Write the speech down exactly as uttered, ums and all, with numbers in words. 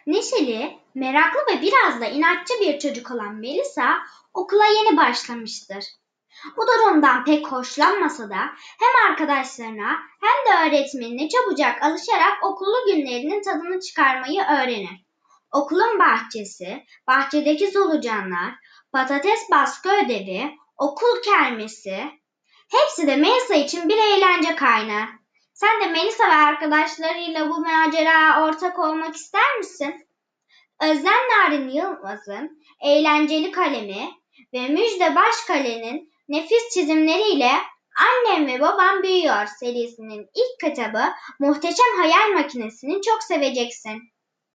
Neşeli, meraklı ve biraz da inatçı bir çocuk olan Melisa okula yeni başlamıştır. Bu durumdan pek hoşlanmasa da hem arkadaşlarına hem de öğretmenine çabucak alışarak okullu günlerinin tadını çıkarmayı öğrenir. Okulun bahçesi, bahçedeki solucanlar, patates baskı ödevi, okul kermesi, hepsi de Melisa için bir eğlence kaynağı. Sen de Melisa ve arkadaşlarıyla bu maceraya ortak olmak ister misin? Özlem Narin Yılmaz'ın Eğlenceli Kalemi ve Müjde Başkale'nin nefis çizimleriyle Annem ve Babam Büyüyor serisinin ilk kitabı Muhteşem Hayal Makinesi'ni çok seveceksin.